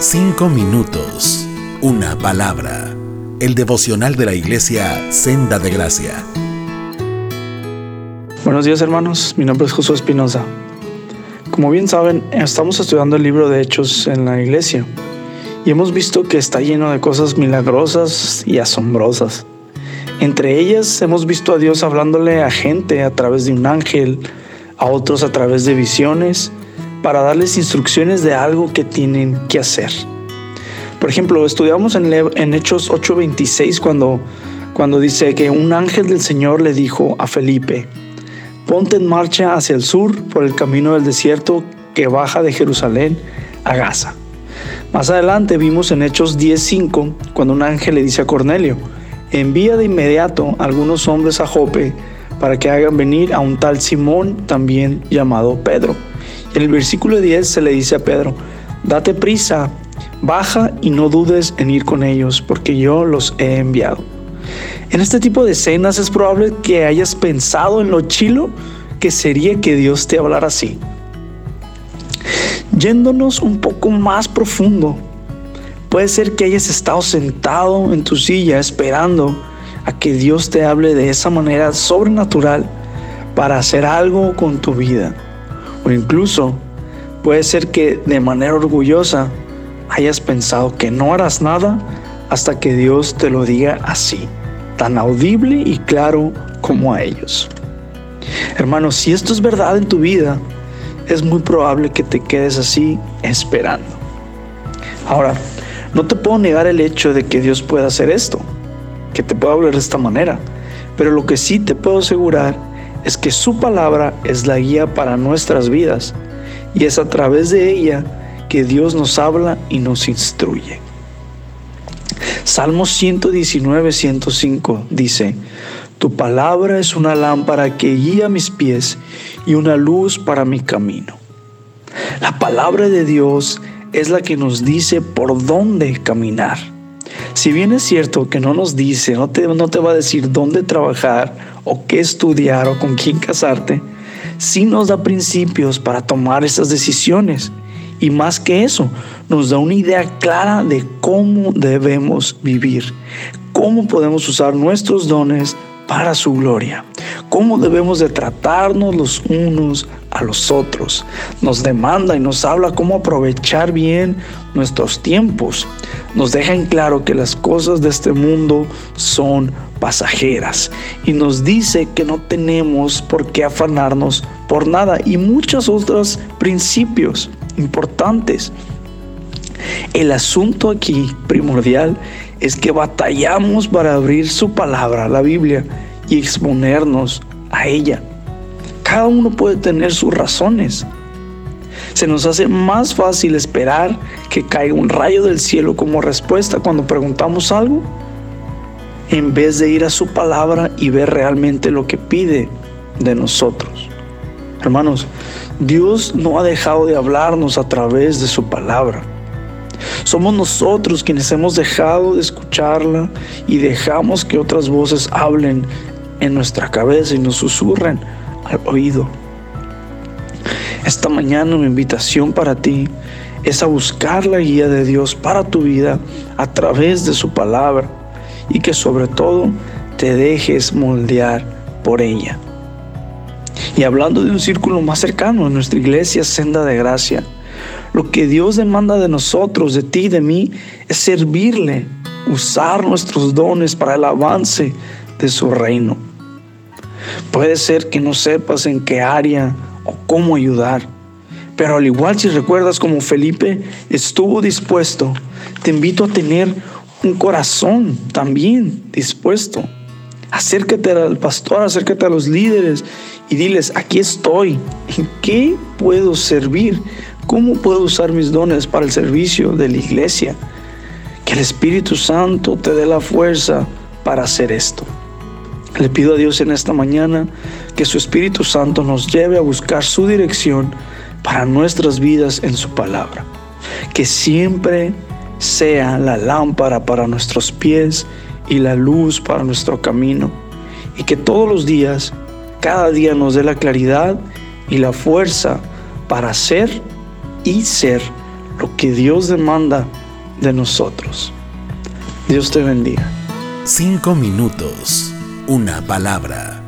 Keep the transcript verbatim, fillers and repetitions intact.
Cinco minutos, una palabra. El devocional de la Iglesia Senda de Gracia. Buenos días, hermanos. Mi nombre es Josué Espinosa. Como bien saben, estamos estudiando el libro de Hechos en la iglesia y hemos visto que está lleno de cosas milagrosas y asombrosas. Entre ellas hemos visto a Dios hablándole a gente a través de un ángel, a otros a través de visiones, para darles instrucciones de algo que tienen que hacer. Por ejemplo, estudiamos en, Le- en Hechos ocho veintiséis cuando, cuando dice que un ángel del Señor le dijo a Felipe: ponte en marcha hacia el sur por el camino del desierto que baja de Jerusalén a Gaza. Más adelante vimos en Hechos diez cinco cuando un ángel le dice a Cornelio: envía de inmediato a algunos hombres a Jope para que hagan venir a un tal Simón, también llamado Pedro. En el versículo diez se le dice a Pedro: date prisa, baja y no dudes en ir con ellos, porque yo los he enviado. En este tipo de escenas es probable que hayas pensado en lo chilo que sería que Dios te hablara así. Yéndonos un poco más profundo, puede ser que hayas estado sentado en tu silla esperando a que Dios te hable de esa manera sobrenatural para hacer algo con tu vida. O incluso puede ser que de manera orgullosa hayas pensado que no harás nada hasta que Dios te lo diga así, tan audible y claro como a ellos. Hermanos, si esto es verdad en tu vida, es muy probable que te quedes así esperando. Ahora, no te puedo negar el hecho de que Dios pueda hacer esto, que te pueda hablar de esta manera, pero lo que sí te puedo asegurar es que su palabra es la guía para nuestras vidas y es a través de ella que Dios nos habla y nos instruye. Salmo ciento diecinueve, ciento cinco dice: tu palabra es una lámpara que guía mis pies y una luz para mi camino. La palabra de Dios es la que nos dice por dónde caminar. Si bien es cierto que no nos dice, no te, no te va a decir dónde trabajar o qué estudiar o con quién casarte, sí nos da principios para tomar esas decisiones. Y más que eso, nos da una idea clara de cómo debemos vivir, cómo podemos usar nuestros dones para su gloria, cómo debemos de tratarnos los unos a los otros. Nos demanda y nos habla cómo aprovechar bien nuestros tiempos. Nos deja en claro que las cosas de este mundo son pasajeras y nos dice que no tenemos por qué afanarnos por nada y muchos otros principios importantes. El asunto aquí primordial es que batallamos para abrir su palabra, la Biblia, y exponernos a ella. Cada uno puede tener sus razones. Se nos hace más fácil esperar que caiga un rayo del cielo como respuesta cuando preguntamos algo, en vez de ir a su palabra y ver realmente lo que pide de nosotros. Hermanos, Dios no ha dejado de hablarnos a través de su palabra. Somos nosotros quienes hemos dejado de escucharla y dejamos que otras voces hablen en nuestra cabeza y nos susurren al oído. Esta mañana mi invitación para ti es a buscar la guía de Dios para tu vida a través de su palabra y que sobre todo te dejes moldear por ella. Y hablando de un círculo más cercano, en nuestra iglesia Senda de Gracia, lo que Dios demanda de nosotros, de ti y de mí, es servirle, usar nuestros dones para el avance de su reino. Puede ser que no sepas en qué área o cómo ayudar, pero al igual si recuerdas como Felipe estuvo dispuesto, te invito a tener un corazón también dispuesto. Acércate al pastor, acércate a los líderes y diles: aquí estoy, ¿en qué puedo servir? ¿Cómo puedo usar mis dones para el servicio de la iglesia? Que el Espíritu Santo te dé la fuerza para hacer esto. Le pido a Dios en esta mañana que su Espíritu Santo nos lleve a buscar su dirección para nuestras vidas en su palabra. Que siempre sea la lámpara para nuestros pies y la luz para nuestro camino. Y que todos los días, cada día nos dé la claridad y la fuerza para hacer y ser lo que Dios demanda de nosotros. Dios te bendiga. Cinco minutos, una palabra.